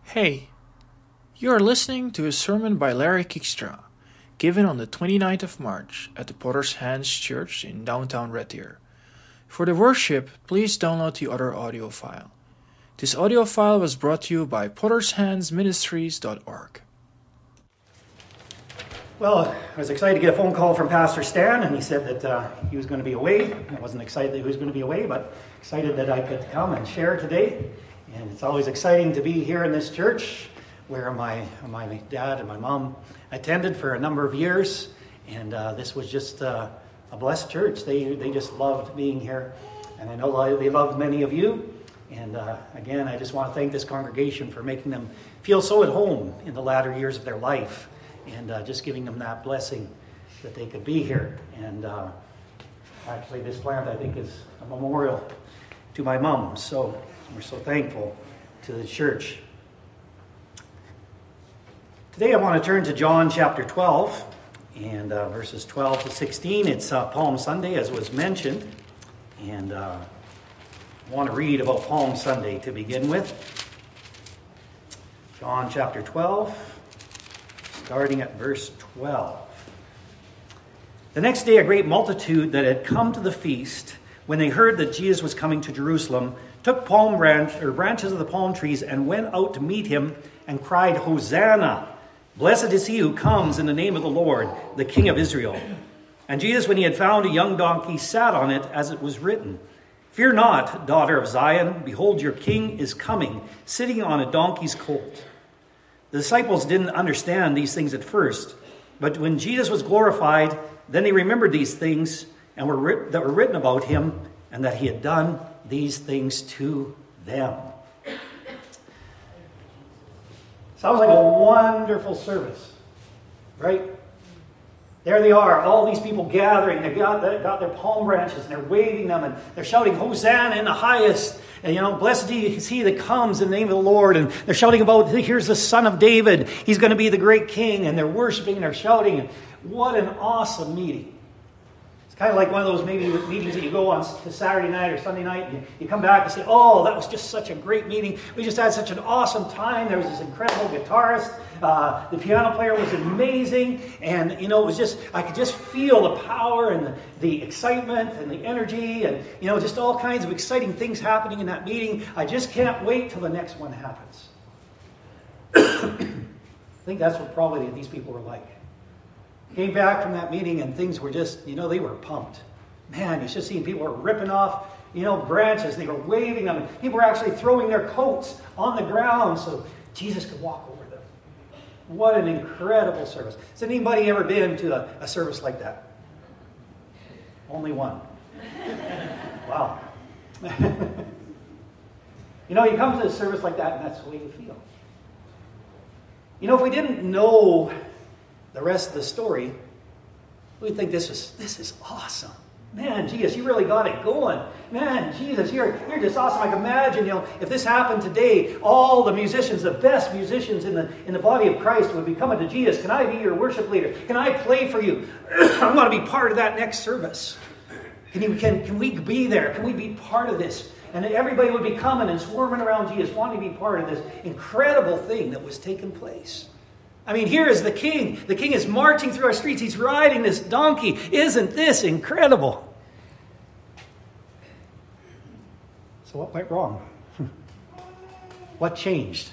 Hey, you are listening to a sermon by Larry Kikstra, given on the 29th of March at the Potter's Hands Church in downtown Red Deer. For the worship, please download the other audio file. This audio file was brought to you by pottershandsministries.org. Well, I was excited to get a phone call from Pastor Stan, and he said that he was going to be away. I wasn't excited that he was going to be away, but excited that I could come and share today. And it's always exciting to be here in this church where my dad and my mom attended for a number of years. And this was just a blessed church. They just loved being here. And I know they loved many of you. And again, I just want to thank this congregation for making them feel so at home in the latter years of their life. And just giving them that blessing that they could be here. And actually, this plant, I think, is a memorial to my mom. So we're so thankful to the church. Today, I want to turn to John chapter 12 and verses 12 to 16. It's Palm Sunday, as was mentioned. And I want to read about Palm Sunday to begin with. John chapter 12. Starting at verse 12. The next day, a great multitude that had come to the feast, when they heard that Jesus was coming to Jerusalem, took branches of the palm trees and went out to meet him and cried, "Hosanna! Blessed is he who comes in the name of the Lord, the King of Israel." And Jesus, when he had found a young donkey, sat on it, as it was written, "Fear not, daughter of Zion, behold, your king is coming, sitting on a donkey's colt." The disciples didn't understand these things at first, but when Jesus was glorified, then they remembered these things that were written about him, and that he had done these things to them. Sounds like a wonderful service, right? There they are, all these people gathering. They've got their palm branches, and they're waving them, and they're shouting, "Hosanna in the highest." And, blessed is he that comes in the name of the Lord. And they're shouting about, here's the Son of David. He's going to be the great king. And they're worshiping and they're shouting. And what an awesome meeting. It's kind of like one of those meetings that you go on to Saturday night or Sunday night. And you come back and say, "Oh, that was just such a great meeting. We just had such an awesome time. There was this incredible guitarist. The piano player was amazing. And, it was just, I could just feel the power and the excitement and the energy and, just all kinds of exciting things happening in that meeting. I just can't wait till the next one happens." I think that's what probably these people were like. Came back from that meeting and things were just, they were pumped. Man, you should see people were ripping off, branches. They were waving them. People were actually throwing their coats on the ground so Jesus could walk over them. What an incredible service. Has anybody ever been to a service like that? Only one. Wow. You come to a service like that and that's the way you feel. If we didn't know the rest of the story, we'd think this is awesome. Man, Jesus, you really got it going. Man, Jesus, you're just awesome. I can imagine, if this happened today, all the musicians, the best musicians in the body of Christ would be coming to Jesus. Can I be your worship leader? Can I play for you? I want to be part of that next service. Can we be there? Can we be part of this? And everybody would be coming and swarming around Jesus, wanting to be part of this incredible thing that was taking place. I mean, here is the king. The king is marching through our streets. He's riding this donkey. Isn't this incredible? So what went wrong? What changed?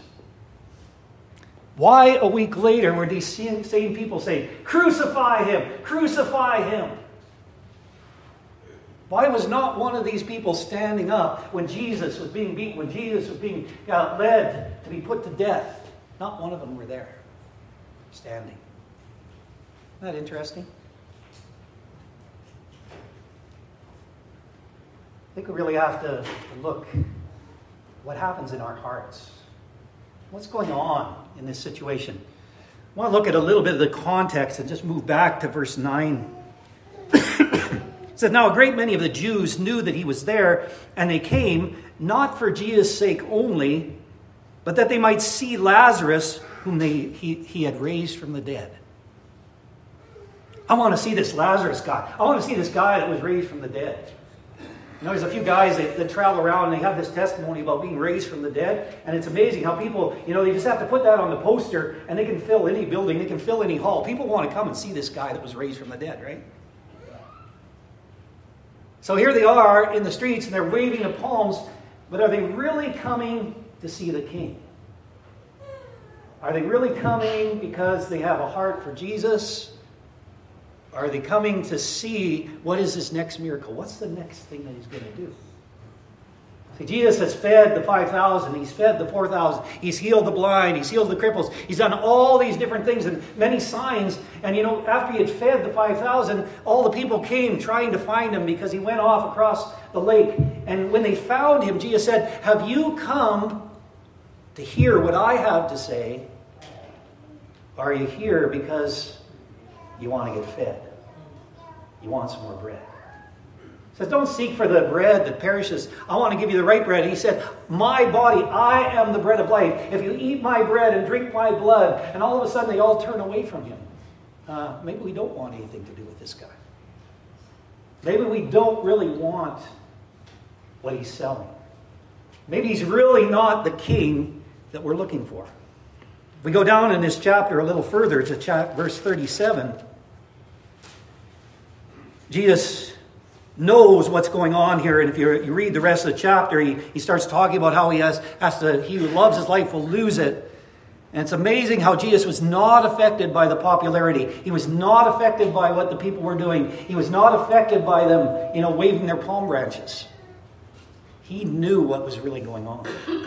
Why a week later were these same people saying, "Crucify him! Crucify him!" Why was not one of these people standing up when Jesus was being beaten, when Jesus was being led to be put to death? Not one of them were there, standing. Isn't that interesting? I think we really have to look what happens in our hearts. What's going on in this situation? I want to look at a little bit of the context and just move back to verse 9. It says, "Now a great many of the Jews knew that he was there, and they came, not for Jesus' sake only, but that they might see Lazarus, whom he had raised from the dead." I want to see this Lazarus guy. I want to see this guy that was raised from the dead. You know, there's a few guys that travel around and they have this testimony about being raised from the dead. And it's amazing how people, you know, they just have to put that on the poster and they can fill any building, they can fill any hall. People want to come and see this guy that was raised from the dead, right? So here they are in the streets and they're waving the palms, but are they really coming to see the King? Are they really coming because they have a heart for Jesus? Are they coming to see what is this next miracle? What's the next thing that he's going to do? See, Jesus has fed the 5,000. He's fed the 4,000. He's healed the blind. He's healed the cripples. He's done all these different things and many signs. And you know, after he had fed the 5,000, all the people came trying to find him because he went off across the lake. And when they found him, Jesus said, "Have you come to hear what I have to say? Or are you here because you want to get fed? You want some more bread?" He says, "Don't seek for the bread that perishes. I want to give you the right bread." He said, "My body, I am the bread of life. If you eat my bread and drink my blood," and all of a sudden they all turn away from him. Maybe we don't want anything to do with this guy. Maybe we don't really want what he's selling. Maybe he's really not the king that we're looking for. If we go down in this chapter a little further to verse 37, Jesus knows what's going on here. And if you read the rest of the chapter, he starts talking about how he who loves his life will lose it. And it's amazing how Jesus was not affected by the popularity. He was not affected by what the people were doing. He was not affected by them, you know, waving their palm branches. He knew what was really going on.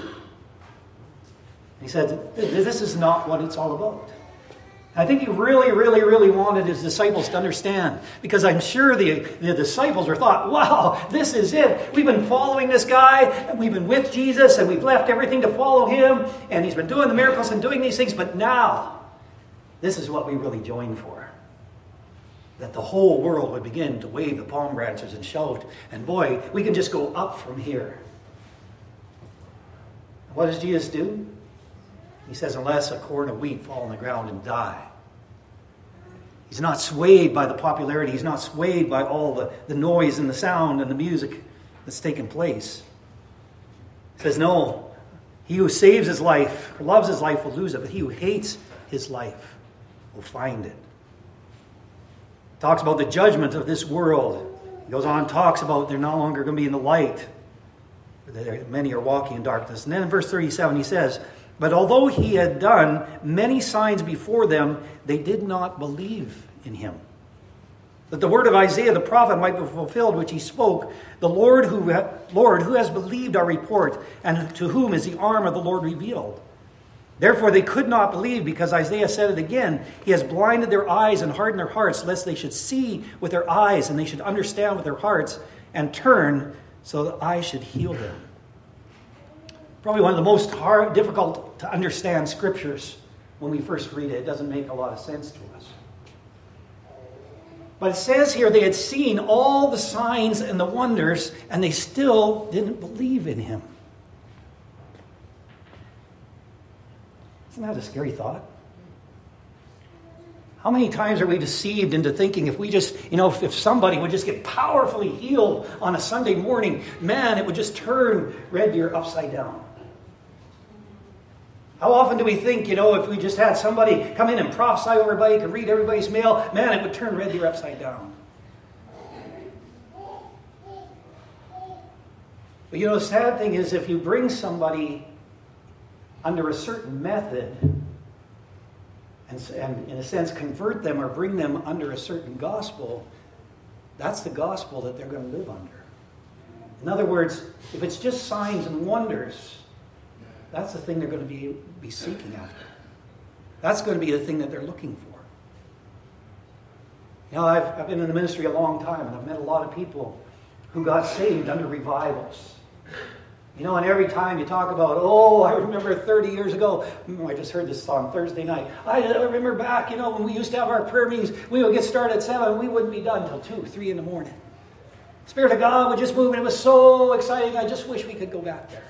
He said, "This is not what it's all about." I think he really, really, really wanted his disciples to understand, because I'm sure the disciples were thought, "Wow, this is it. We've been following this guy, and we've been with Jesus, and we've left everything to follow him, and he's been doing the miracles and doing these things, but now, this is what we really joined for." That the whole world would begin to wave the palm branches and shout, and boy, we can just go up from here. What does Jesus do? He says, "Unless a corn of wheat fall on the ground and die." He's not swayed by the popularity. He's not swayed by all the noise and the sound and the music that's taken place. He says, "No, he who saves his life, or loves his life, will lose it, but he who hates his life will find it." Talks about the judgment of this world. He goes on and talks about they're no longer going to be in the light. Many are walking in darkness. And then in verse 37 he says, "But although he had done many signs before them, they did not believe in him. That the word of Isaiah the prophet might be fulfilled, which he spoke, the Lord, who has believed our report, and to whom is the arm of the Lord revealed? Therefore they could not believe, because Isaiah said it again, he has blinded their eyes and hardened their hearts, lest they should see with their eyes, and they should understand with their hearts, and turn, so that I should heal them." Probably one of the most difficult to understand scriptures when we first read it. It doesn't make a lot of sense to us. But it says here they had seen all the signs and the wonders, and they still didn't believe in him. Isn't that a scary thought? How many times are we deceived into thinking if we just, if somebody would just get powerfully healed on a Sunday morning, man, it would just turn Red Deer upside down. How often do we think, if we just had somebody come in and prophesy over everybody, could read everybody's mail, man, it would turn Red Deer upside down. But the sad thing is if you bring somebody under a certain method and in a sense convert them or bring them under a certain gospel, that's the gospel that they're going to live under. In other words, if it's just signs and wonders, that's the thing they're going to be seeking after. That's going to be the thing that they're looking for. I've been in the ministry a long time, and I've met a lot of people who got saved under revivals. And every time you talk about, I remember 30 years ago, I just heard this on Thursday night. I remember back, when we used to have our prayer meetings, we would get started at 7, and we wouldn't be done until 2, 3 in the morning. The Spirit of God would just move, and it was so exciting. I just wish we could go back there.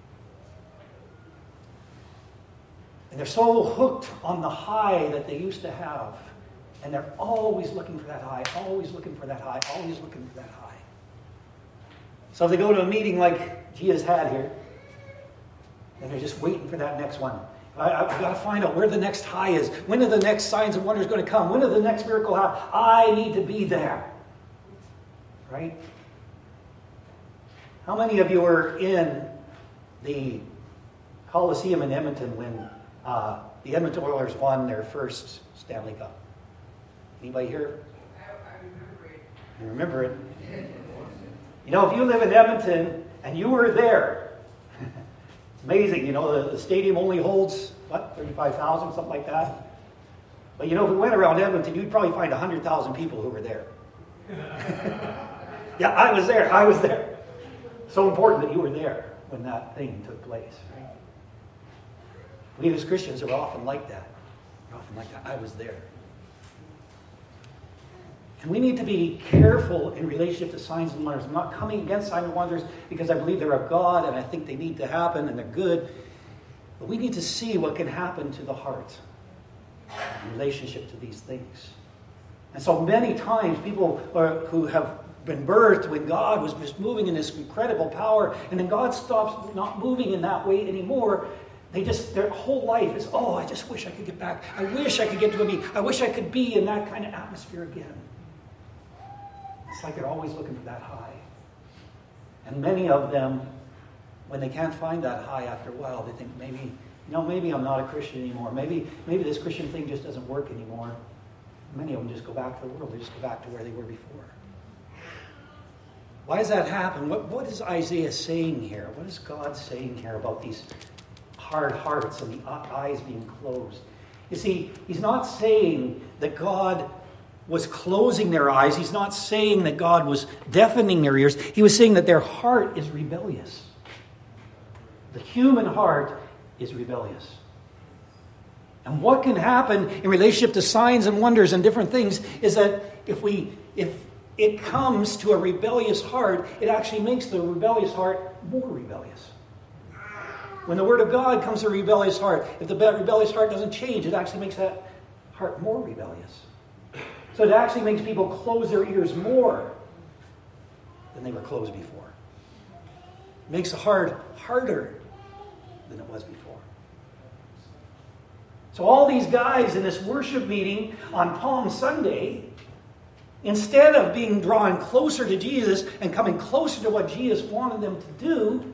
And they're so hooked on the high that they used to have. And they're always looking for that high, always looking for that high, always looking for that high. So if they go to a meeting like Gia's had here, and they're just waiting for that next one. I've got to find out where the next high is. When are the next signs and wonders going to come? When are the next miracle happen? I need to be there. Right? How many of you were in the Coliseum in Edmonton when the Edmonton Oilers won their first Stanley Cup? Anybody here? I remember it. You know, if you live in Edmonton and you were there, it's amazing. You know, the stadium only holds, 35,000, something like that. But you know, if we went around Edmonton, you'd probably find 100,000 people who were there. Yeah, I was there. So important that you were there when that thing took place, right? We as Christians are often like that. We're often like that. I was there. And we need to be careful in relationship to signs and wonders. I'm not coming against signs and wonders because I believe they're of God and I think they need to happen and they're good. But we need to see what can happen to the heart in relationship to these things. And so many times people who have been birthed when God was just moving in this incredible power, and then God stops not moving in that way anymore, their whole life is, oh, I just wish I could get back. I wish I could get to a meeting. I wish I could be in that kind of atmosphere again. It's like they're always looking for that high. And many of them, when they can't find that high after a while, they think maybe I'm not a Christian anymore. Maybe this Christian thing just doesn't work anymore. Many of them just go back to the world. They just go back to where they were before. Why does that happen? What is Isaiah saying here? What is God saying here about these hard hearts and the eyes being closed? You see, he's not saying that God was closing their eyes. He's not saying that God was deafening their ears. He was saying that their heart is rebellious. The human heart is rebellious. And what can happen in relationship to signs and wonders and different things is that if it comes to a rebellious heart, it actually makes the rebellious heart more rebellious. When the Word of God comes to a rebellious heart, if the rebellious heart doesn't change, it actually makes that heart more rebellious. So it actually makes people close their ears more than they were closed before. It makes the heart harder than it was before. So all these guys in this worship meeting on Palm Sunday, instead of being drawn closer to Jesus and coming closer to what Jesus wanted them to do,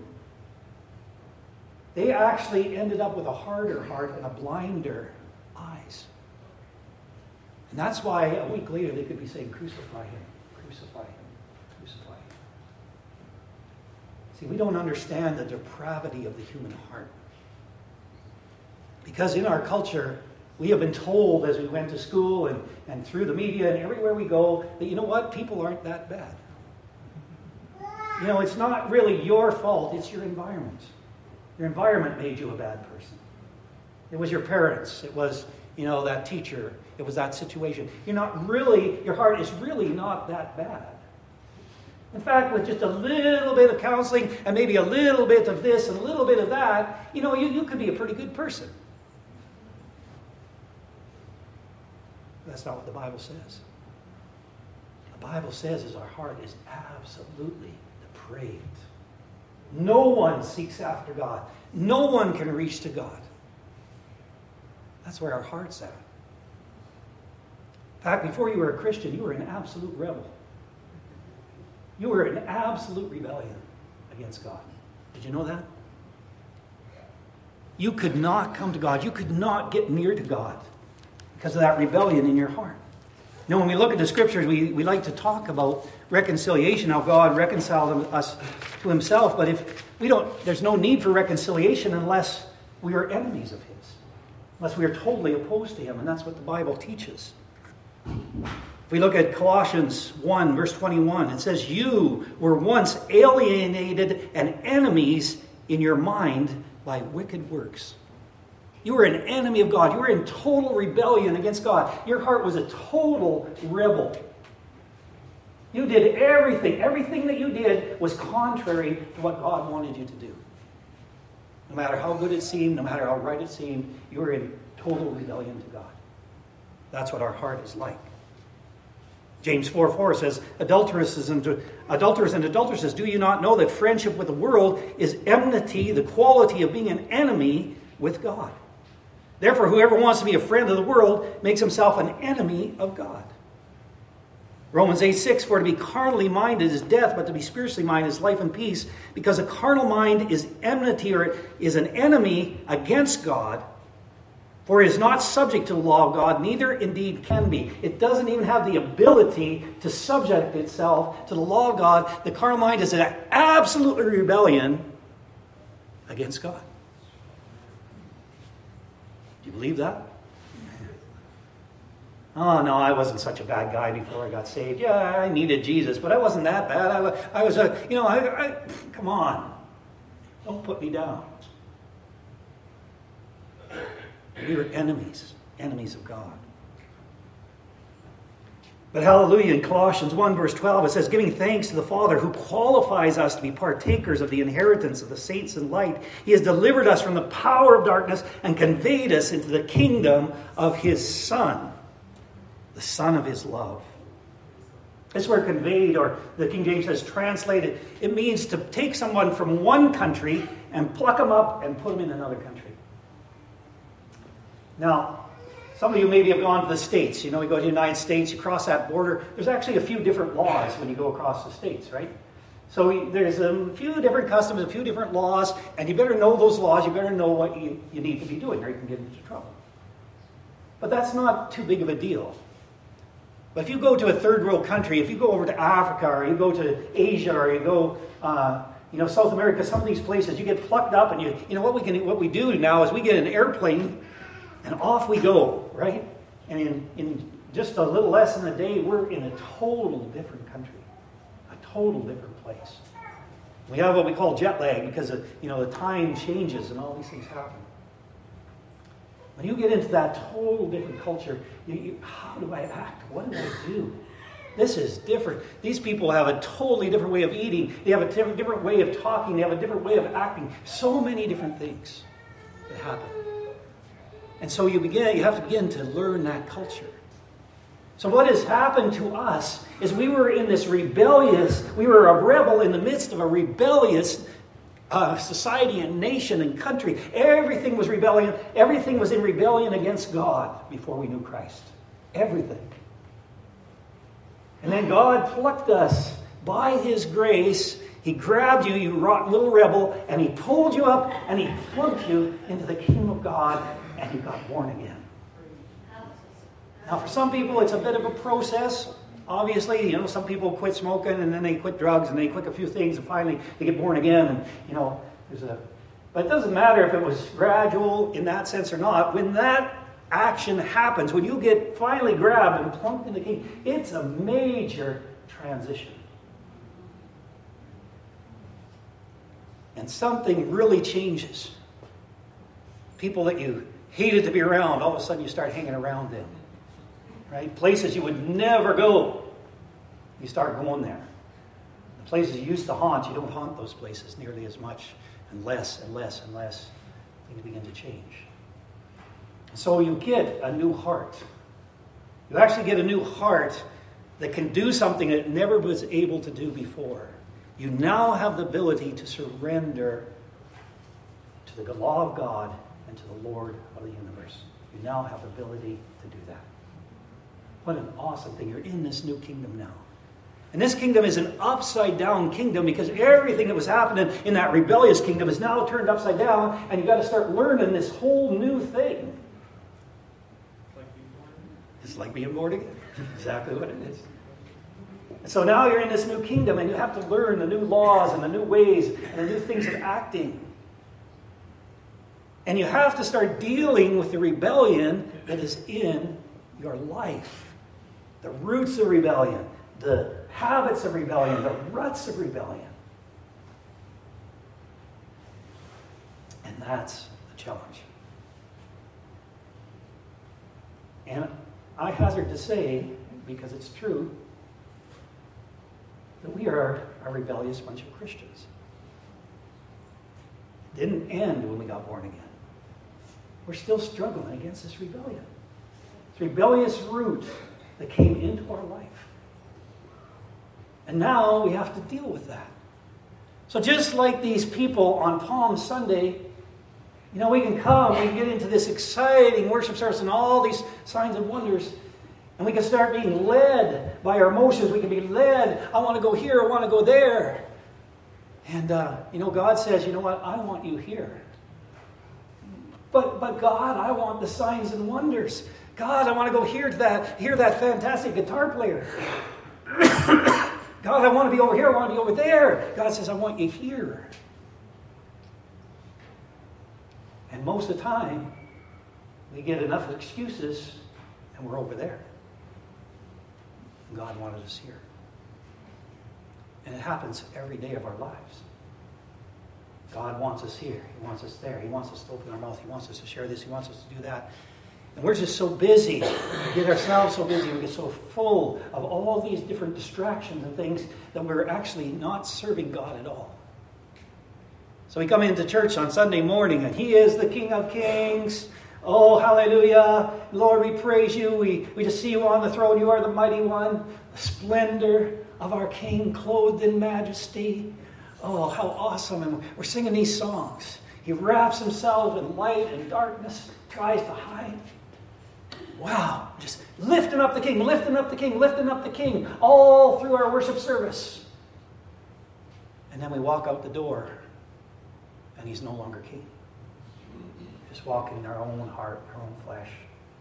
they actually ended up with a harder heart and a blinder eyes. And that's why a week later they could be saying, crucify him, crucify him, crucify him. See, we don't understand the depravity of the human heart. Because in our culture, we have been told as we went to school and through the media and everywhere we go, that you know what? People aren't that bad. You know, it's not really your fault, it's your environment. Your environment made you a bad person. It was your parents. It was, that teacher. It was that situation. Your heart is really not that bad. In fact, with just a little bit of counseling and maybe a little bit of this and a little bit of that, you could be a pretty good person. That's not what the Bible says. The Bible says is our heart is absolutely depraved. No one seeks after God. No one can reach to God. That's where our heart's at. In fact, before you were a Christian, you were an absolute rebel. You were in absolute rebellion against God. Did you know that? You could not come to God. You could not get near to God because of that rebellion in your heart. When we look at the scriptures, we like to talk about reconciliation, how God reconciled us to himself. But there's no need for reconciliation unless we are enemies of his. Unless we are totally opposed to him. And that's what the Bible teaches. If we look at Colossians 1, verse 21, it says, you were once alienated and enemies in your mind by wicked works. You were an enemy of God. You were in total rebellion against God. Your heart was a total rebel. You did everything. Everything that you did was contrary to what God wanted you to do. No matter how good it seemed, no matter how right it seemed, you were in total rebellion to God. That's what our heart is like. James 4:4 says, adulterers and adulteresses, do you not know that friendship with the world is enmity, the quality of being an enemy with God? Therefore, whoever wants to be a friend of the world makes himself an enemy of God. Romans 8:6, for to be carnally minded is death, but to be spiritually minded is life and peace, because a carnal mind is enmity, or is an enemy against God, for it is not subject to the law of God, neither indeed can be. It doesn't even have the ability to subject itself to the law of God. The carnal mind is an absolute rebellion against God. Do you believe that? Oh, no, I wasn't such a bad guy before I got saved. Yeah, I needed Jesus, but I wasn't that bad. I was come on. Don't put me down. We were enemies of God. But hallelujah, in Colossians 1 verse 12, it says, giving thanks to the Father who qualifies us to be partakers of the inheritance of the saints in light. He has delivered us from the power of darkness and conveyed us into the kingdom of his Son, the Son of his love. This word conveyed, or the King James says translated, it means to take someone from one country and pluck them up and put them in another country. Now, some of you maybe have gone to the States. You know, you go to the United States, you cross that border. There's actually a few different laws when you go across the States, right? So there's a few different customs, a few different laws, and you better know those laws. You better know what you need to be doing, or you can get into trouble. But that's not too big of a deal. But if you go to a third world country, if you go over to Africa, or you go to Asia, or you go South America, some of these places, you get plucked up, and what we do now is we get an airplane, and off we go, right? And in just a little less than a day, we're in a total different country, a total different place. We have what we call jet lag because the time changes and all these things happen. When you get into that total different culture, how do I act? What do I do? This is different. These people have a totally different way of eating. They have a different way of talking. They have a different way of acting. So many different things that happen. And so you have to begin to learn that culture. So what has happened to us is we were a rebel in the midst of a rebellious society and nation and country. Everything was rebellion. Everything was in rebellion against God before we knew Christ. Everything. And then God plucked us by his grace. He grabbed you, you rotten little rebel, and he pulled you up and he plunked you into the kingdom of God, and you got born again. Now, for some people, it's a bit of a process. Obviously, some people quit smoking, and then they quit drugs, and they quit a few things, and finally they get born again. And but it doesn't matter if it was gradual in that sense or not. When that action happens, when you get finally grabbed and plunked in the kingdom, it's a major transition. And something really changes. People that you hated to be around, all of a sudden you start hanging around them. Right? Places you would never go, you start going there. The places you used to haunt, you don't haunt those places nearly as much, and less and less and less. Things begin to change. So you get a new heart. You actually get a new heart that can do something that it never was able to do before. You now have the ability to surrender to the law of God and to the Lord of the universe. You now have the ability to do that. What an awesome thing. You're in this new kingdom now. And this kingdom is an upside down kingdom because everything that was happening in that rebellious kingdom is now turned upside down, and you've got to start learning this whole new thing. It's like being born again. Exactly what it is. And so now you're in this new kingdom, and you have to learn the new laws and the new ways and the new things of acting. And you have to start dealing with the rebellion that is in your life. The roots of rebellion, the habits of rebellion, the ruts of rebellion. And that's the challenge. And I hazard to say, because it's true, that we are a rebellious bunch of Christians. It didn't end when we got born again. We're still struggling against this rebellion. This rebellious root that came into our life. And now we have to deal with that. So just like these people on Palm Sunday, we can come, we can get into this exciting worship service and all these signs and wonders, and we can start being led by our emotions. We can be led, I want to go here, I want to go there. And, God says, you know what, I want you here. But God, I want the signs and wonders. God, I want to go hear that fantastic guitar player. God, I want to be over here, I want to be over there. God says, I want you here. And most of the time, we get enough excuses and we're over there. God wanted us here. And it happens every day of our lives. God wants us here. He wants us there. He wants us to open our mouth. He wants us to share this. He wants us to do that. And we're just so busy. We get ourselves so busy. We get so full of all these different distractions and things that we're actually not serving God at all. So we come into church on Sunday morning, and He is the King of Kings. Oh, hallelujah. Lord, we praise you. We just see you on the throne. You are the mighty one. The splendor of our King, clothed in majesty. Oh, how awesome. And we're singing these songs. He wraps himself in light and darkness, tries to hide. Wow. Just lifting up the King, lifting up the King, lifting up the King, all through our worship service. And then we walk out the door, and He's no longer King. Just walking in our own heart, our own flesh.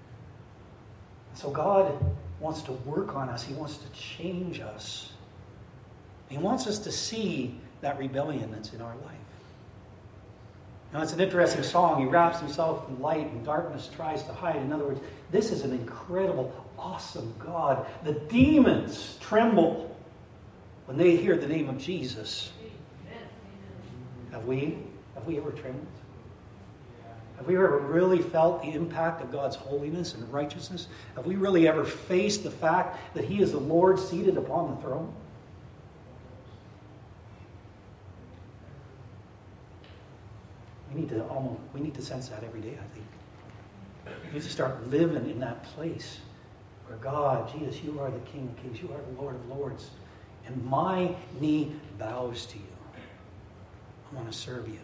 So God wants to work on us. He wants to change us. He wants us to see that rebellion that's in our life. Now, it's an interesting song. He wraps himself in light and darkness tries to hide. In other words, this is an incredible, awesome God. The demons tremble when they hear the name of Jesus. Have we ever trembled? Have we ever really felt the impact of God's holiness and righteousness? Have we really ever faced the fact that He is the Lord seated upon the throne? We need to sense that every day, I think. We need to start living in that place where God, Jesus, you are the King of Kings, you are the Lord of Lords, and my knee bows to you. I want to serve you.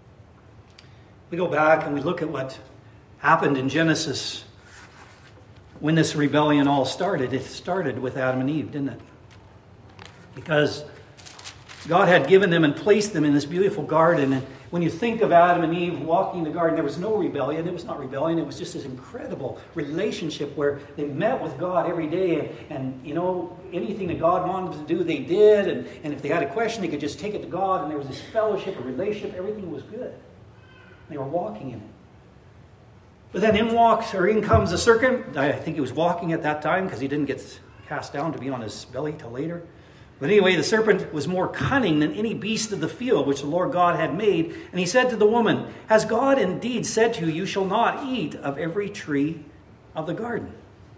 We go back and we look at what happened in Genesis when this rebellion all started. It started with Adam and Eve, didn't it? Because God had given them and placed them in this beautiful garden. And when you think of Adam and Eve walking the garden, there was no rebellion. It was not rebellion. It was just this incredible relationship where they met with God every day. And anything that God wanted them to do, they did. And if they had a question, they could just take it to God. And there was this fellowship, a relationship. Everything was good. They were walking in it. But then in comes the serpent. I think he was walking at that time because he didn't get cast down to be on his belly till later. But anyway, the serpent was more cunning than any beast of the field which the Lord God had made. And he said to the woman, "Has God indeed said to you, you shall not eat of every tree of the garden?"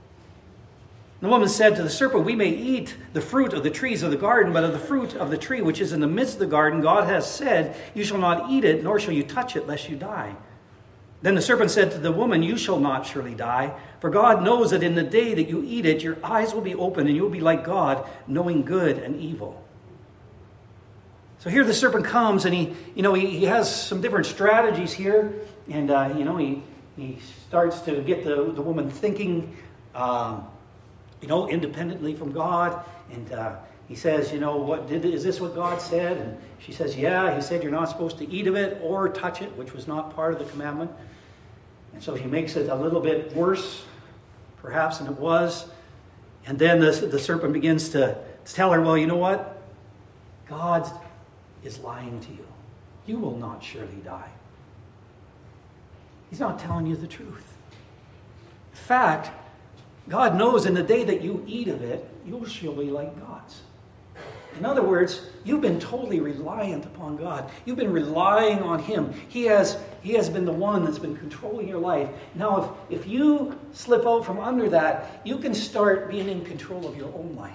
The woman said to the serpent, "We may eat the fruit of the trees of the garden, but of the fruit of the tree which is in the midst of the garden, God has said, you shall not eat it, nor shall you touch it, lest you die." Then the serpent said to the woman, "You shall not surely die, for God knows that in the day that you eat it, your eyes will be opened, and you will be like God, knowing good and evil." So here the serpent comes, and he has some different strategies here, and he starts to get the woman thinking, independently from God, and he says, is this what God said? And she says, yeah, He said you're not supposed to eat of it or touch it, which was not part of the commandment. And so he makes it a little bit worse, perhaps, than it was. And then the serpent begins to tell her, well, you know what? God is lying to you. You will not surely die. He's not telling you the truth. In fact, God knows in the day that you eat of it, you shall be like gods. In other words, you've been totally reliant upon God. You've been relying on Him. He has been the one that's been controlling your life. Now, if you slip out from under that, you can start being in control of your own life.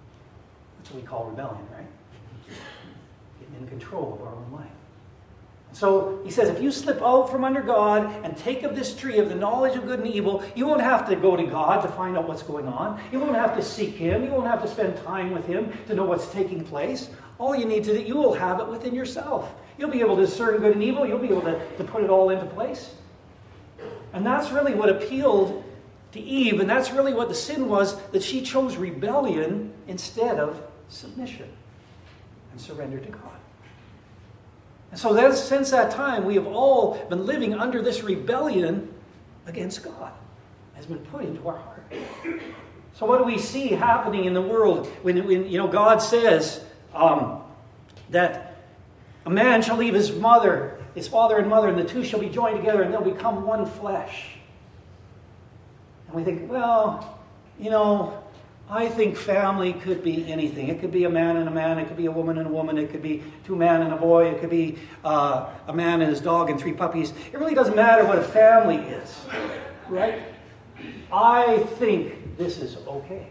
That's what we call rebellion, right? Getting in control of our own life. So he says, if you slip out from under God and take of this tree of the knowledge of good and evil, you won't have to go to God to find out what's going on. You won't have to seek Him. You won't have to spend time with Him to know what's taking place. All you need to do, you will have it within yourself. You'll be able to discern good and evil. You'll be able to put it all into place. And that's really what appealed to Eve, and that's really what the sin was, that she chose rebellion instead of submission and surrender to God. And so then, since that time, we have all been living under this rebellion against God. It has been put into our heart. So what do we see happening in the world when God says that a man shall leave his father and mother, and the two shall be joined together, and they'll become one flesh. And we think, well, I think family could be anything. It could be a man and a man. It could be a woman and a woman. It could be two men and a boy. It could be a man and his dog and 3 puppies. It really doesn't matter what a family is, right? I think this is okay.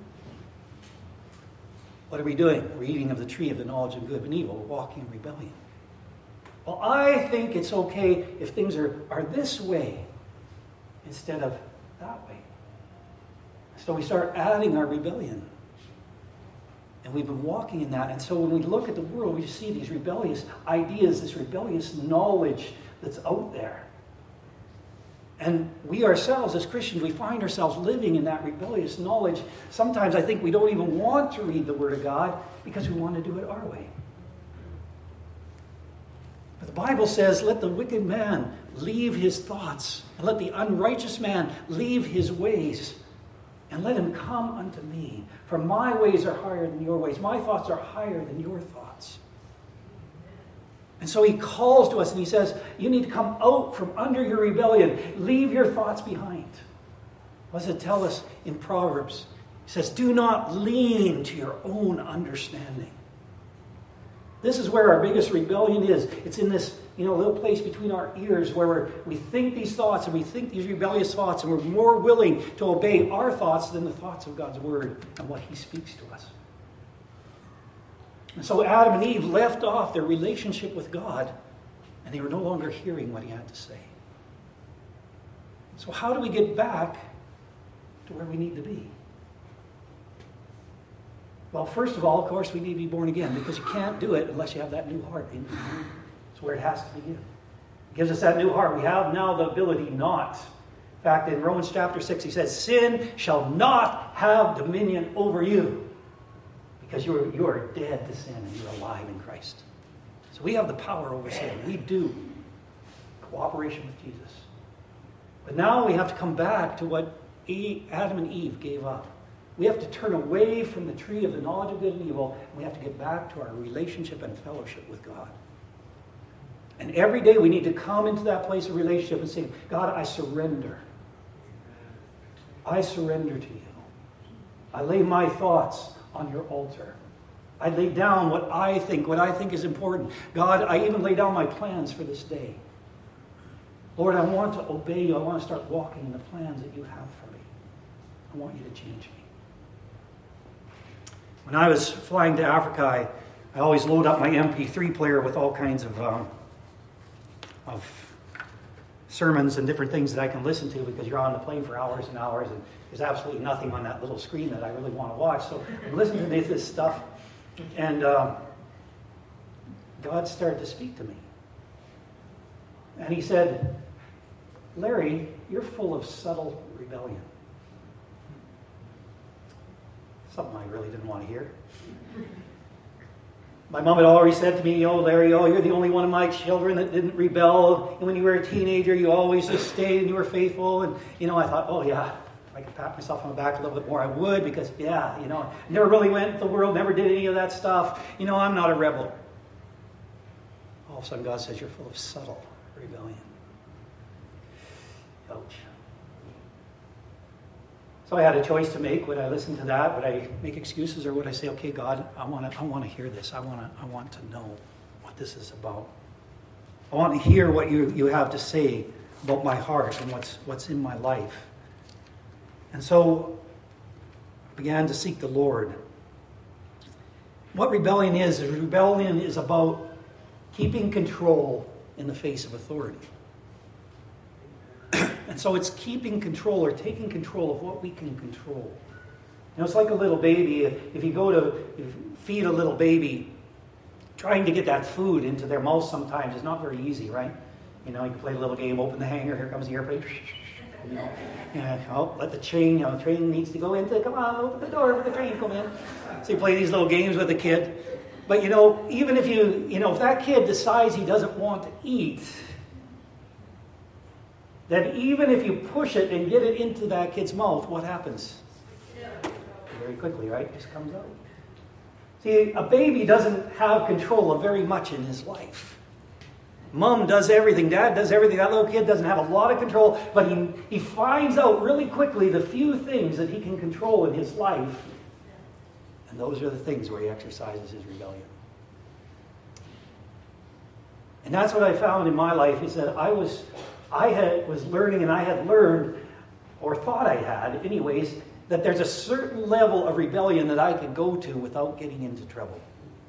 What are we doing? We're eating of the tree of the knowledge of good and evil. We're walking in rebellion. Well, I think it's okay if things are this way instead of that way. So we start adding our rebellion. And we've been walking in that. And so when we look at the world, we just see these rebellious ideas, this rebellious knowledge that's out there. And we ourselves, as Christians, we find ourselves living in that rebellious knowledge. Sometimes I think we don't even want to read the Word of God because we want to do it our way. But the Bible says, let the wicked man leave his thoughts, and let the unrighteous man leave his ways, and let him come unto me. For my ways are higher than your ways. My thoughts are higher than your thoughts. And so he calls to us and he says, you need to come out from under your rebellion. Leave your thoughts behind. What does it tell us in Proverbs? It says, do not lean to your own understanding. This is where our biggest rebellion is. It's in this little place between our ears where we think these thoughts and we think these rebellious thoughts, and we're more willing to obey our thoughts than the thoughts of God's Word and what He speaks to us. And so Adam and Eve left off their relationship with God, and they were no longer hearing what He had to say. So how do we get back to where we need to be? Well, first of all, of course, we need to be born again, because you can't do it unless you have that new heart in you. That's where it has to begin. It gives us that new heart. We have now the ability not. In fact, in Romans chapter 6, he says, sin shall not have dominion over you, because you are dead to sin and you're alive in Christ. So we have the power over sin. We do. Cooperation with Jesus. But now we have to come back to what Adam and Eve gave up. We have to turn away from the tree of the knowledge of good and evil, and we have to get back to our relationship and fellowship with God. And every day we need to come into that place of relationship and say, God, I surrender. I surrender to you. I lay my thoughts on your altar. I lay down what I think is important. God, I even lay down my plans for this day. Lord, I want to obey you. I want to start walking in the plans that you have for me. I want you to change me. When I was flying to Africa, I always load up my MP3 player with all kinds of sermons and different things that I can listen to, because you're on the plane for hours and hours, and there's absolutely nothing on that little screen that I really want to watch. So I'm listening to this stuff, and God started to speak to me. And He said, Larry, you're full of subtle rebellion. Something I really didn't want to hear. My mom had always said to me, Larry, you're the only one of my children that didn't rebel. And when you were a teenager, you always just stayed and you were faithful. And, I thought, if I could pat myself on the back a little bit more, I would, because, never really went into the world, never did any of that stuff. I'm not a rebel. All of a sudden, God says, you're full of subtle rebellion. Ouch. So I had a choice to make. Would I listen to that? Would I make excuses, or would I say, okay, God, I want to hear this. I want to know what this is about. I want to hear what you have to say about my heart and what's in my life. And so I began to seek the Lord. What rebellion is about keeping control in the face of authority. And so it's keeping control or taking control of what we can control. You know, it's like a little baby. If you feed a little baby, trying to get that food into their mouth sometimes is not very easy, right? You know, you can play a little game, open the hanger, here comes the airplane. You know, let the train, the train needs to go in. Come on, open the door for the train to come in. So you play these little games with the kid. But, even if if that kid decides he doesn't want to eat, then even if you push it and get it into that kid's mouth, what happens? Very quickly, right? It just comes out. See, a baby doesn't have control of very much in his life. Mom does everything. Dad does everything. That little kid doesn't have a lot of control, but he finds out really quickly the few things that he can control in his life. And those are the things where he exercises his rebellion. And that's what I found in my life, is that I was learning, and I had learned, or thought I had anyways, that there's a certain level of rebellion that I could go to without getting into trouble.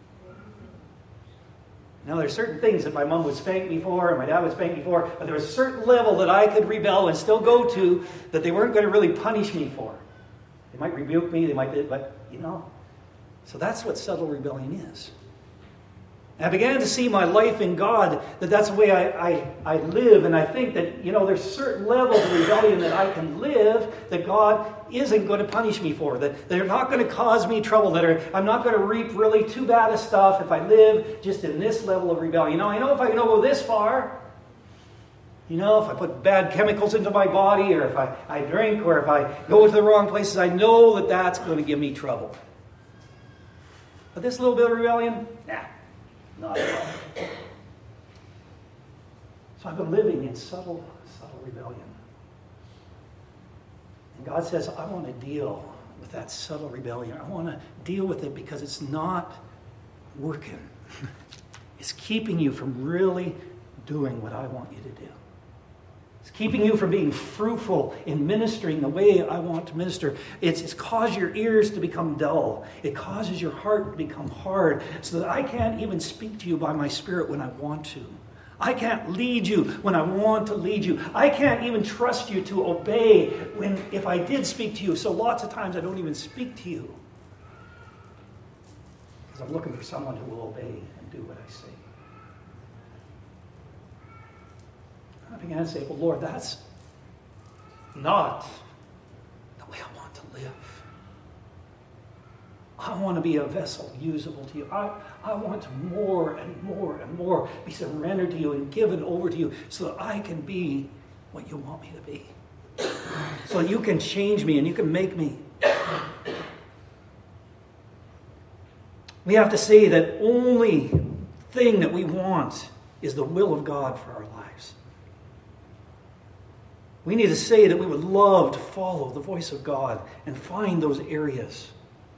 Now, there's certain things that my mom would spank me for, and my dad would spank me for, but there was a certain level that I could rebel and still go to that they weren't going to really punish me for. They might rebuke me, but So that's what subtle rebellion is. And I began to see my life in God, that's the way I live, and I think that, there's certain levels of rebellion that I can live that God isn't going to punish me for, that they're not going to cause me trouble, I'm not going to reap really too bad of stuff if I live just in this level of rebellion. I know if I can go this far, if I put bad chemicals into my body, or if I drink, or if I go to the wrong places, I know that that's going to give me trouble. But this little bit of rebellion, not at all. So I've been living in subtle rebellion. And God says, I want to deal with that subtle rebellion. I want to deal with it because it's not working. It's keeping you from really doing what I want you to do. It's keeping you from being fruitful in ministering the way I want to minister. It's caused your ears to become dull. It causes your heart to become hard so that I can't even speak to you by my Spirit when I want to. I can't lead you when I want to lead you. I can't even trust you to obey if I did speak to you. So lots of times I don't even speak to you because I'm looking for someone who will obey and do what I say. I began to say, well, Lord, that's not the way I want to live. I want to be a vessel usable to you. I want to more and more and more be surrendered to you and given over to you so that I can be what you want me to be. So that you can change me and you can make me. We have to say that only thing that we want is the will of God for our lives. We need to say that we would love to follow the voice of God and find those areas.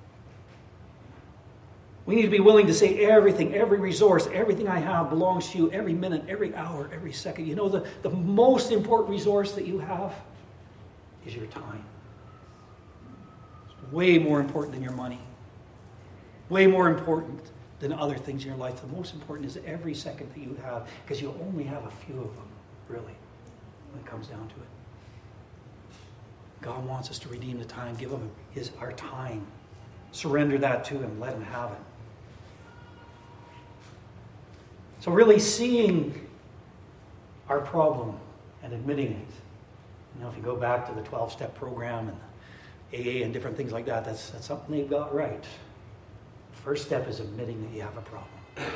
We need to be willing to say everything, every resource, everything I have belongs to you every minute, every hour, every second. The most important resource that you have is your time. It's way more important than your money. Way more important than other things in your life. The most important is every second that you have, because you only have a few of them, really, when it comes down to it. God wants us to redeem the time, give him our time. Surrender that to him, let him have it. So really seeing our problem and admitting it. If you go back to the 12-step program and AA and different things like that, that's something they've got right. The first step is admitting that you have a problem.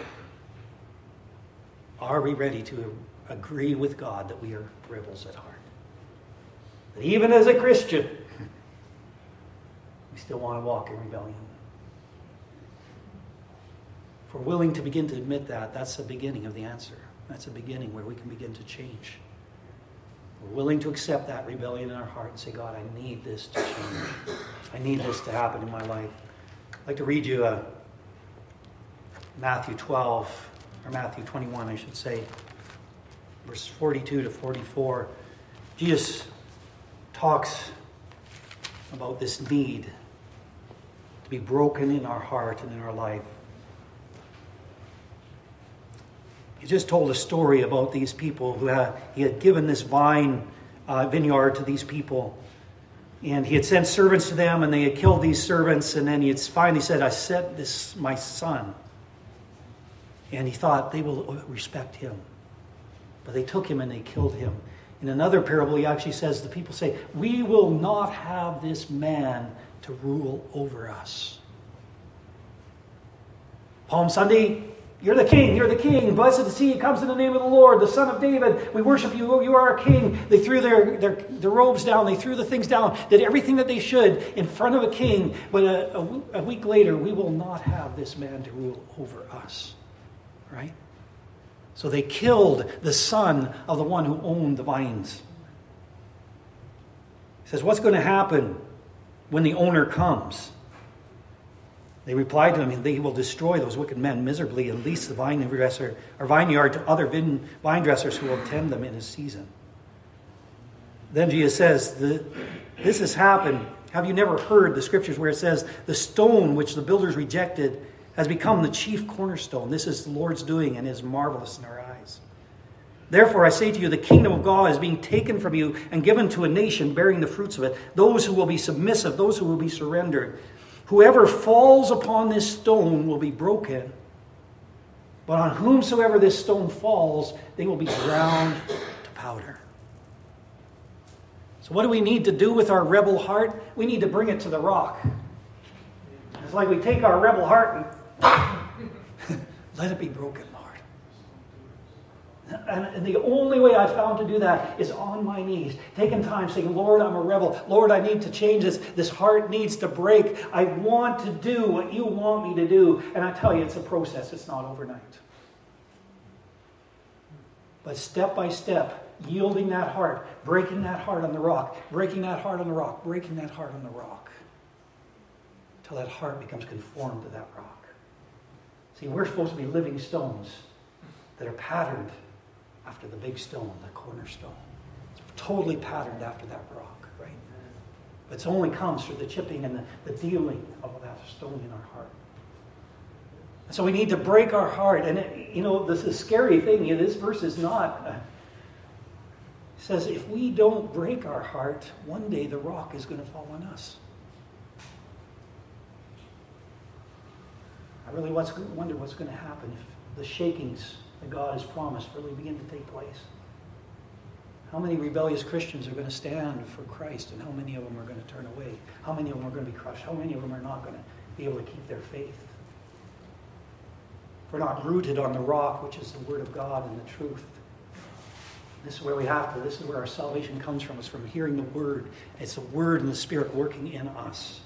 Are we ready to agree with God that we are rebels at heart? That even as a Christian, we still want to walk in rebellion. If we're willing to begin to admit that, that's the beginning of the answer. That's the beginning where we can begin to change. We're willing to accept that rebellion in our heart and say, God, I need this to change. I need this to happen in my life. I'd like to read you Matthew 12, or Matthew 21, I should say, verses 42 to 44. Jesus talks about this need to be broken in our heart and in our life. he just told a story about these people who he had given this vineyard to these people. And he had sent servants to them, and they had killed these servants. And then he had finally said, I sent this my son. And he thought they will respect him. But they took him and they killed him. In another parable, he actually says, the people say, we will not have this man to rule over us. Palm Sunday, you're the king, you're the king. Blessed is he who comes in the name of the Lord, the Son of David. We worship you, you are our king. They threw their robes down, they threw the things down, did everything that they should in front of a king. But a week later, we will not have this man to rule over us. Right? So they killed the son of the one who owned the vines. He says, what's going to happen when the owner comes? They replied to him, they will destroy those wicked men miserably and lease the vineyard to other vine dressers who will tend them in his season. Then Jesus says, this has happened. Have you never heard the scriptures where it says, the stone which the builders rejected has become the chief cornerstone? This is the Lord's doing and is marvelous in our eyes. Therefore, I say to you, the kingdom of God is being taken from you and given to a nation bearing the fruits of it. Those who will be submissive, those who will be surrendered. Whoever falls upon this stone will be broken. But on whomsoever this stone falls, they will be ground to powder. So what do we need to do with our rebel heart? We need to bring it to the rock. It's like we take our rebel heart and let it be broken, Lord. And the only way I've found to do that is on my knees, taking time saying, Lord, I'm a rebel. Lord, I need to change this. This heart needs to break. I want to do what you want me to do. And I tell you, it's a process. It's not overnight. But step by step, yielding that heart, breaking that heart on the rock, breaking that heart on the rock, breaking that heart on the rock, till that heart becomes conformed to that rock. See, we're supposed to be living stones that are patterned after the big stone, the cornerstone. It's totally patterned after that rock, right? But it only comes through the chipping and the dealing of that stone in our heart. And so we need to break our heart. And, the scary thing, this verse is not... it says if we don't break our heart, one day the rock is going to fall on us. I really wonder what's going to happen if the shakings that God has promised really begin to take place. How many rebellious Christians are going to stand for Christ, and how many of them are going to turn away? How many of them are going to be crushed? How many of them are not going to be able to keep their faith? If we're not rooted on the rock, which is the Word of God and the truth. This is where this is where our salvation comes from. It's from hearing the Word. It's the Word and the Spirit working in us.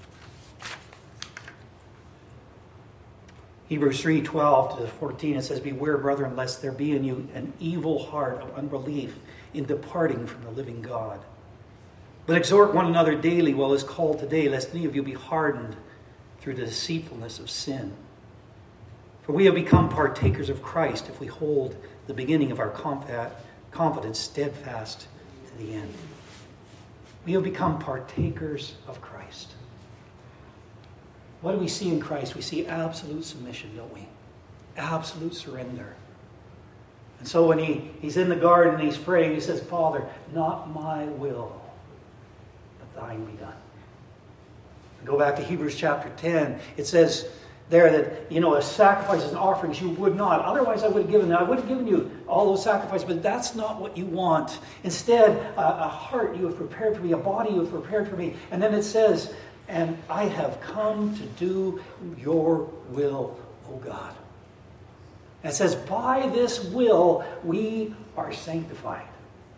Hebrews 3:12-14, it says, beware, brethren, lest there be in you an evil heart of unbelief in departing from the living God. But exhort one another daily while it is called today, lest any of you be hardened through the deceitfulness of sin. For we have become partakers of Christ if we hold the beginning of our confidence steadfast to the end. We have become partakers of Christ. What do we see in Christ? We see absolute submission, don't we? Absolute surrender. And so when he's in the garden and he's praying, he says, Father, not my will, but thine be done. Go back to Hebrews chapter 10. It says there that, as sacrifices and offerings you would not. Otherwise I would have given you all those sacrifices, but that's not what you want. Instead, a heart you have prepared for me, a body you have prepared for me. And then it says, and I have come to do your will, O God. And it says, by this will we are sanctified.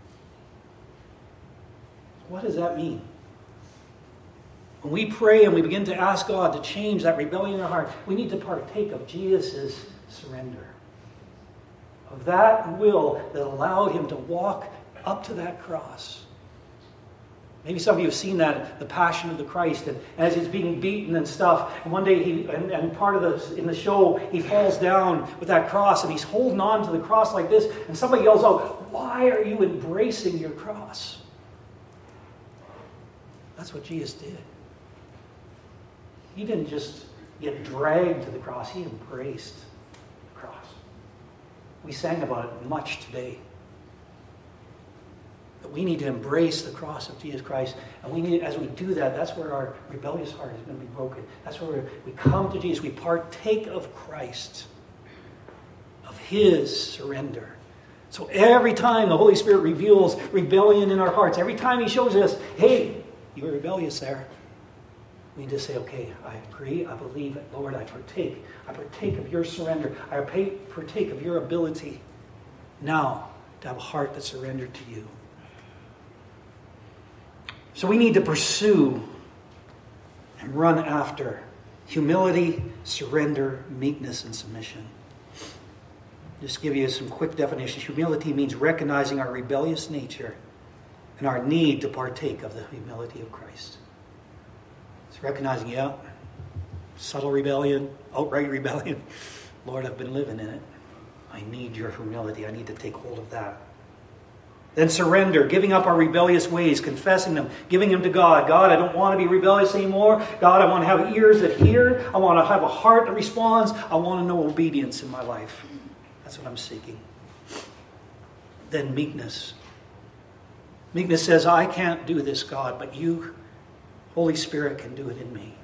What does that mean? When we pray and we begin to ask God to change that rebellion in our heart, we need to partake of Jesus' surrender. Of that will that allowed him to walk up to that cross. Maybe some of you have seen that, the Passion of the Christ, and as he's being beaten and stuff. And one day, in the show, he falls down with that cross, and he's holding on to the cross like this. And somebody yells out, "Why are you embracing your cross?" That's what Jesus did. He didn't just get dragged to the cross; he embraced the cross. We sang about it much today. That we need to embrace the cross of Jesus Christ. And we need, as we do that, that's where our rebellious heart is going to be broken. That's where we come to Jesus. We partake of Christ, of His surrender. So every time the Holy Spirit reveals rebellion in our hearts, every time He shows us, hey, you were rebellious there, we need to say, okay, I agree, I believe it. Lord, I partake. I partake of your surrender. I partake of your ability now to have a heart that's surrendered to you. So we need to pursue and run after humility, surrender, meekness, and submission. Just give you some quick definitions. Humility means recognizing our rebellious nature and our need to partake of the humility of Christ. It's recognizing, subtle rebellion, outright rebellion. Lord, I've been living in it. I need your humility. I need to take hold of that. Then surrender, giving up our rebellious ways, confessing them, giving them to God. God, I don't want to be rebellious anymore. God, I want to have ears that hear. I want to have a heart that responds. I want to know obedience in my life. That's what I'm seeking. Then meekness. Meekness says, I can't do this, God, but you, Holy Spirit, can do it in me.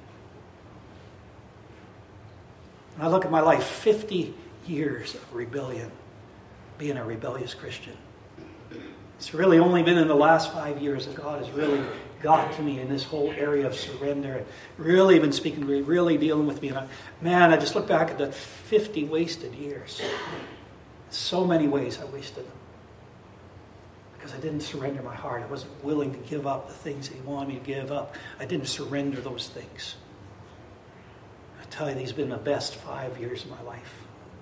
When I look at my life, 50 years of rebellion, being a rebellious Christian. It's really only been in the last 5 years that God has really got to me in this whole area of surrender and really been speaking to me, really dealing with me. And I just look back at the 50 wasted years. So many ways I wasted them. Because I didn't surrender my heart. I wasn't willing to give up the things that He wanted me to give up. I didn't surrender those things. I tell you, these have been the best 5 years of my life.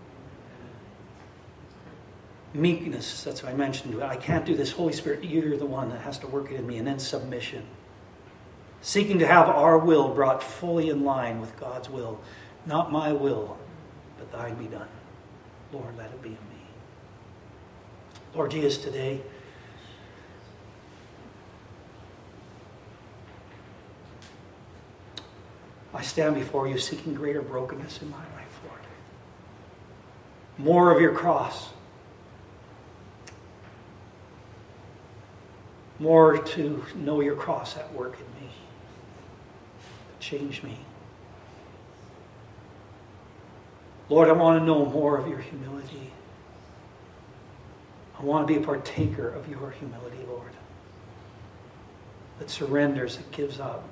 Meekness, that's what I mentioned. I can't do this. Holy Spirit, you're the one that has to work it in me. And then submission. Seeking to have our will brought fully in line with God's will. Not my will, but thine be done. Lord, let it be in me. Lord Jesus, today, I stand before you seeking greater brokenness in my life, Lord. More of your cross. More to know your cross at work in me. Change me. Lord, I want to know more of your humility. I want to be a partaker of your humility, Lord. That surrenders, that gives up.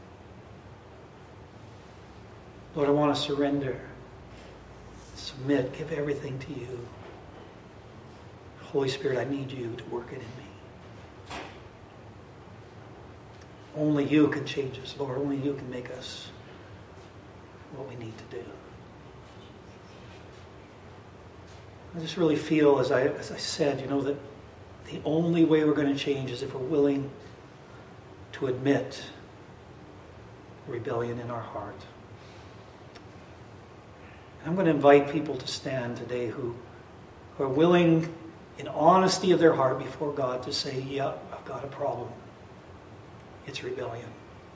Lord, I want to surrender, submit, give everything to you. Holy Spirit, I need you to work it in me. Only you can change us, Lord. Only you can make us what we need to do. I just really feel, as I said, that the only way we're going to change is if we're willing to admit rebellion in our heart. And I'm going to invite people to stand today who are willing, in honesty of their heart before God, to say, yeah, I've got a problem. It's rebellion.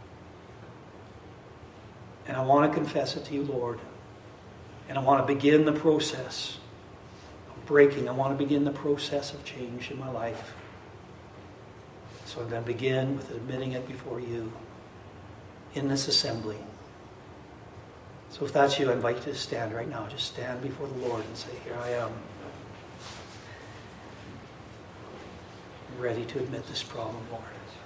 And I want to confess it to you, Lord. And I want to begin the process of breaking. I want to begin the process of change in my life. So I'm going to begin with admitting it before you in this assembly. So if that's you, I invite you to stand right now. Just stand before the Lord and say, here I am. I'm ready to admit this problem, Lord.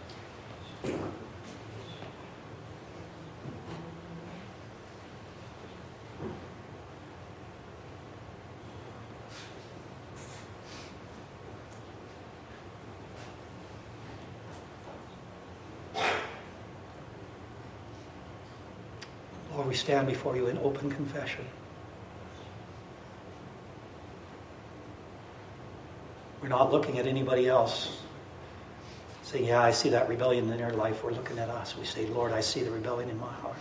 Lord, we stand before you in open confession. We're not looking at anybody else. Saying, yeah, I see that rebellion in their life. We're looking at us. We say, Lord, I see the rebellion in my heart.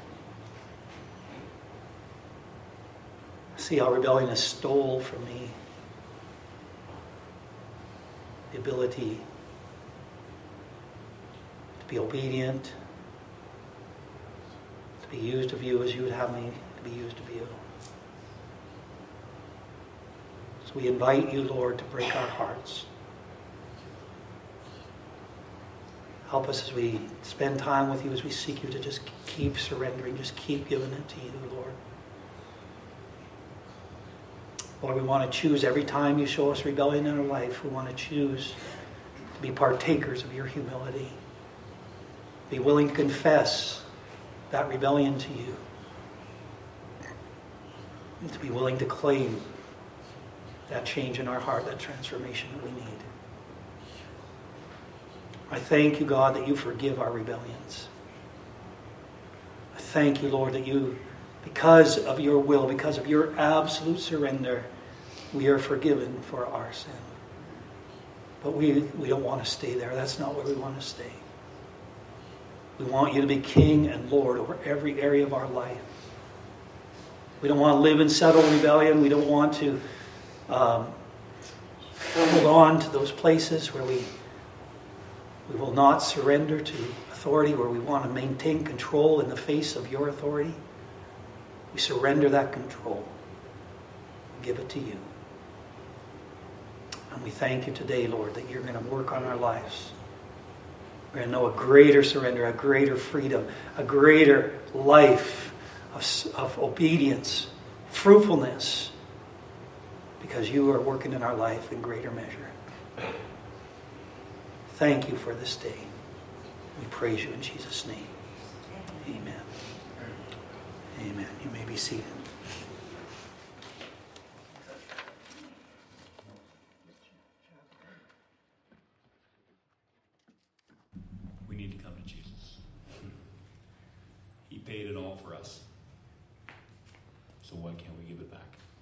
I see how rebellion has stole from me the ability to be obedient, to be used of you as you would have me to be used of you. So we invite you, Lord, to break our hearts. Help us as we spend time with you, as we seek you, to just keep surrendering, just keep giving it to you, Lord. Lord, we want to choose every time you show us rebellion in our life. We want to choose to be partakers of your humility. Be willing to confess that rebellion to you. And to be willing to claim that change in our heart, that transformation that we need. I thank you, God, that you forgive our rebellions. I thank you, Lord, that you, because of your will, because of your absolute surrender, we are forgiven for our sin. But we don't want to stay there. That's not where we want to stay. We want you to be King and Lord over every area of our life. We don't want to live in settled rebellion. We don't want to hold on to those places where we will not surrender to authority, where we want to maintain control in the face of your authority. We surrender that control. We give it to you. And we thank you today, Lord, that you're going to work on our lives. We're going to know a greater surrender, a greater freedom, a greater life of obedience, fruitfulness, because you are working in our life in greater measure. Thank you for this day. We praise you in Jesus' name. Amen. Amen. You may be seated. We need to come to Jesus. He paid it all for us. So why can't we give it back?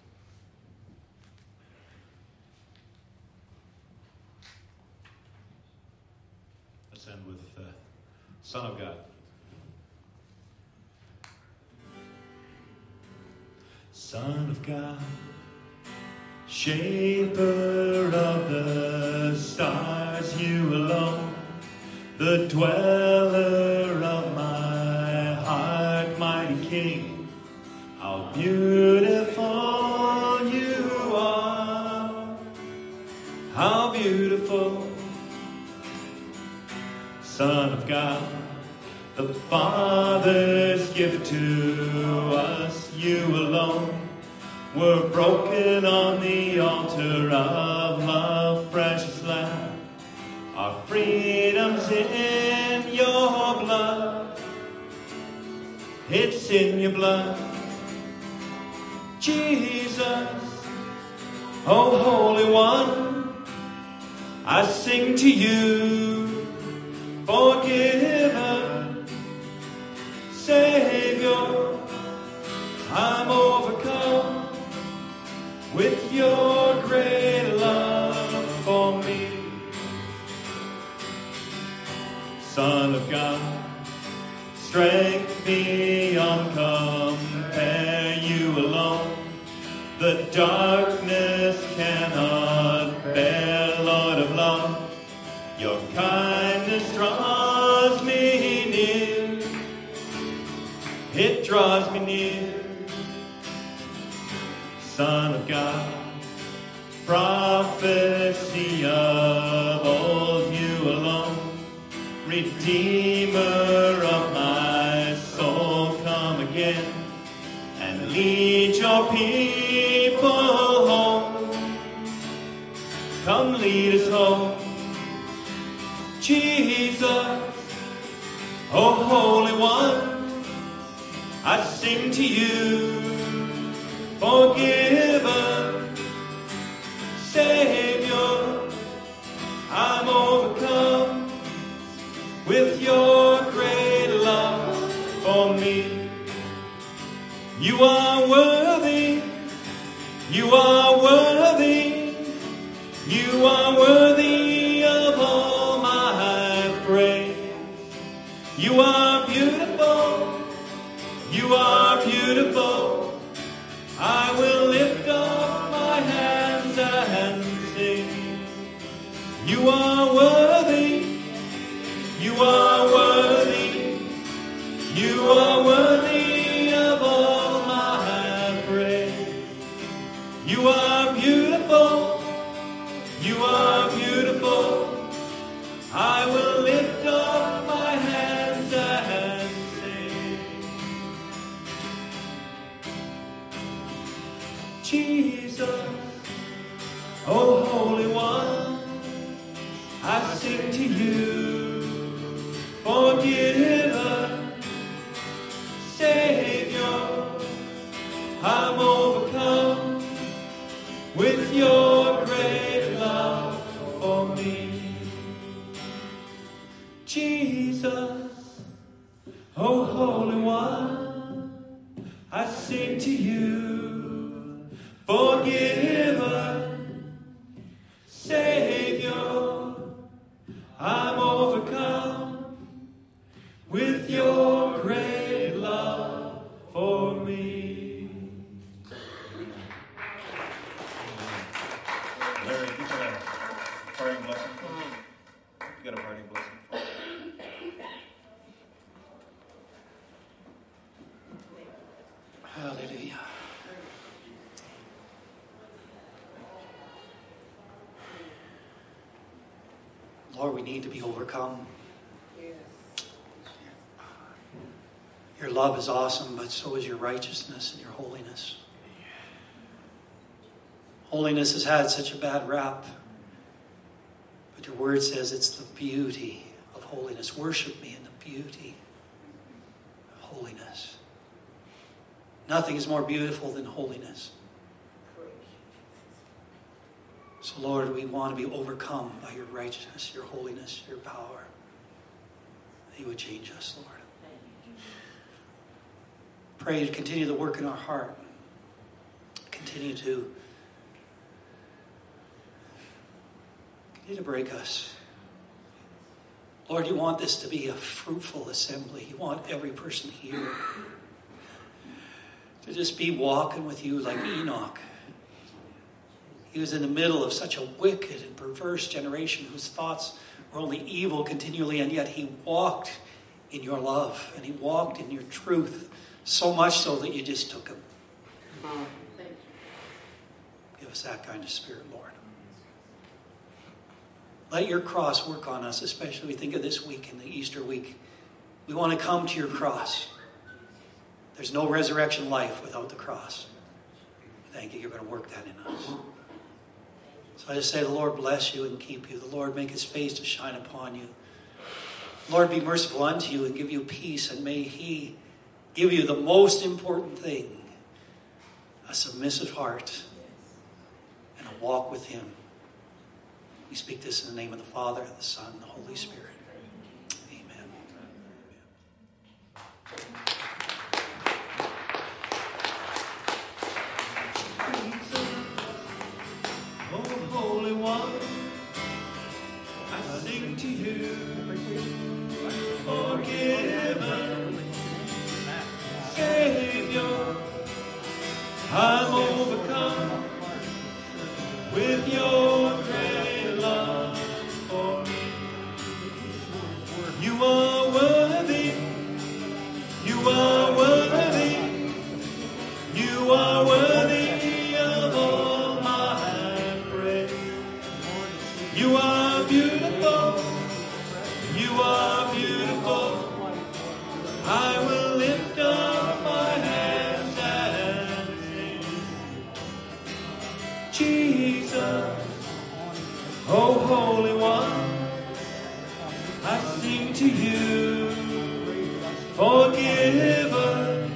Let's end with Son of God. Son of God, shaper of the stars, you alone, the dweller of my heart, mighty King, how beautiful you are, how beautiful. Son of God, the Father's gift to us, you alone were broken on the altar of love, precious Lamb. Our freedom's in your blood. It's in your blood. Jesus, oh Holy One, I sing to you. Forgiven, Savior, I'm overcome with your great love for me. Son of God, strength beyond compare, you alone the darkness cannot bear, Lord of love. Your kindness draws me near. It draws me near. Son of God, prophecy of old, you alone, Redeemer of my soul, come again and lead your people home. Come lead us home. Jesus, oh Holy One, I sing to you. Forgiven, Savior, I'm overcome with your great love for me. You are worthy, you are worthy, you are worthy of all my praise. You are beautiful, you are beautiful. I will lift up my hands and sing. You are worthy, you are worthy, you are worthy of all my praise. You are beautiful, I sing to you, forgiver, Savior. I'm overcome with your great love for me. Jesus, oh Holy One, I sing to you, forgiver, Savior. I'm overcome with your great love for me. Larry, you got a parting blessing for me? You got a parting blessing for me? Hallelujah. Lord, we need to be overcome. Your love is awesome, but so is your righteousness and your holiness. Holiness has had such a bad rap, but your word says it's the beauty of holiness. Worship me in the beauty of holiness. Nothing is more beautiful than holiness. So, Lord, we want to be overcome by your righteousness, your holiness, your power. That you would change us, Lord. Pray to continue the work in our heart. Continue to break us. Lord, you want this to be a fruitful assembly. You want every person here to just be walking with you like Enoch. He was in the middle of such a wicked and perverse generation whose thoughts were only evil continually, and yet he walked in your love and he walked in your truth, so much so that you just took him. Give us that kind of spirit, Lord. Let your cross work on us, especially we think of this week, in the Easter week. We want to come to your cross. There's no resurrection life without the cross. Thank you, you're going to work that in us. So I just say, the Lord bless you and keep you. The Lord make his face to shine upon you. Lord, be merciful unto you and give you peace, and may he give you the most important thing, a submissive heart and a walk with him. We speak this in the name of the Father, the Son, and the Holy Spirit. Amen. Oh, Holy One, I sing to you, forgiver, Savior. I'm overcome with your great love for me. You are worthy, you are worthy, you are worthy of all my praise. You are beautiful, you are beautiful. I will lift up my hands and sing. Jesus, oh Holy One, I sing to you, forgiver,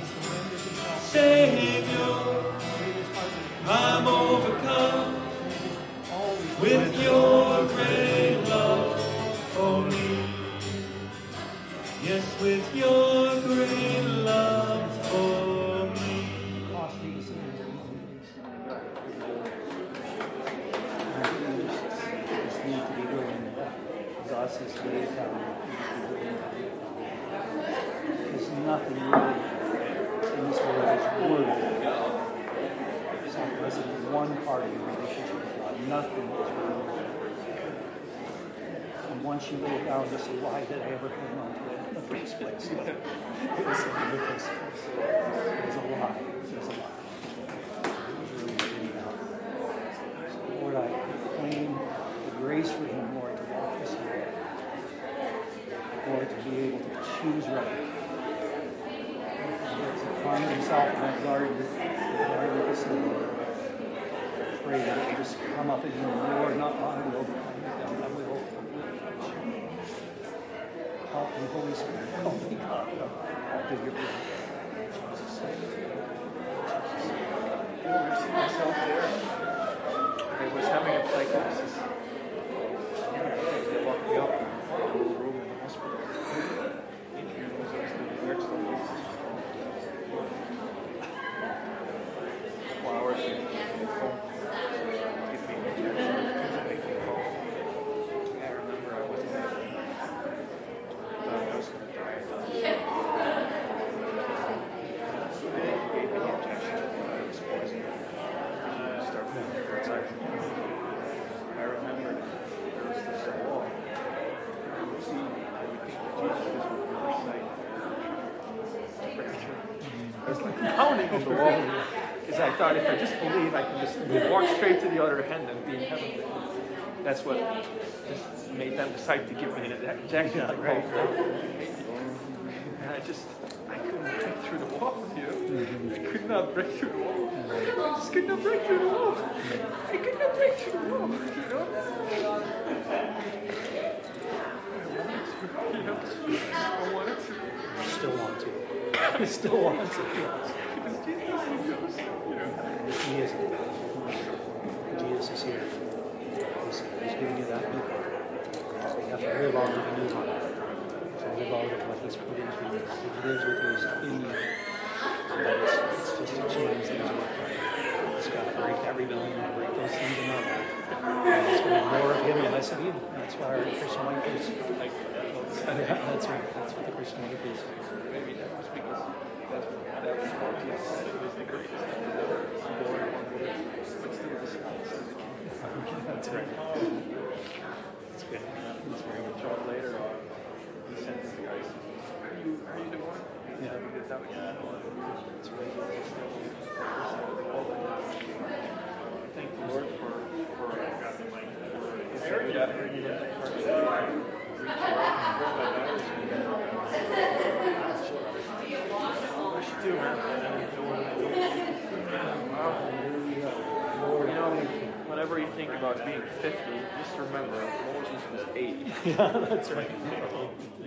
Savior. I'm overcome with your great love for me. Yes, with your great love for me. There's nothing really in this world that's worthy. Sacrificing one part of your relationship with God. Nothing is worthy. And once you lay it down, you say, why did I ever hang on to it in the first place? It was a ridiculous place. It was a lie. It was a lie. It was really getting out. So, Lord, I claim the grace for him, Lord, to walk this way. Lord, to be able to choose right. Lord, to find himself in that garden with Gethsemane. Pray that it will just come up in him, Lord, not my will, but thy will. and Holy Spirit. Holy God. Do your will. I see myself there. I was having a psychosis. They locked me up in a little room in the hospital. And was the next one. 4 hours in the phone. Give me injection. Make me call. I remember I wasn't there. I was going to die. They gave me the injection. It was poison. Start moving outside. I remember there was this wall. I would see everything that Jesus was with my sight. I was like pounding on the wall because I thought if I just believe, I can just walk straight to the other end and be in heaven. That's what just made them decide to give me an injection. Right? And I couldn't break through the wall, you know? I could not break through the wall. I just could not break through the wall. I could not break through the wall, you know? I wanted to. Still want to. I still want to. Because Jesus knows, you know. He is. Jesus is here. He's giving you that new heart. So you have to live out of the new heart. So live out of what He's put into you. He lives with you in you. But it's just a change that He's working. It's got to break every billion and break those things in our life. And it's going to be more of Him and less of you. That's why our Christian life is like that's right. That's what the Christian life is. Maybe that was because that was what Jesus said. It was the greatest thing ever. Born one word, but still the smallest of the kingdom. That's right. That's good. That's very good. John later, he sent the guys. Are you the one? Yeah. Because that was That's right. Thank the Lord for I should do, man. You know, whenever you think about being 50, just remember Moses was 80. Yeah, that's right.